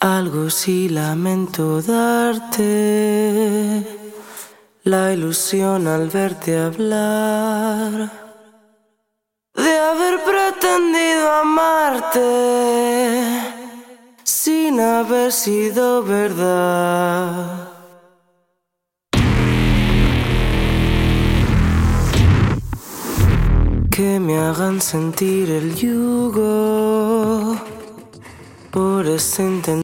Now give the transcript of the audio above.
Algo sí lamento darte, la ilusión al verte hablar, de haber pretendido amarte sin haber sido verdad. Que me hagan sentir el yugo por ese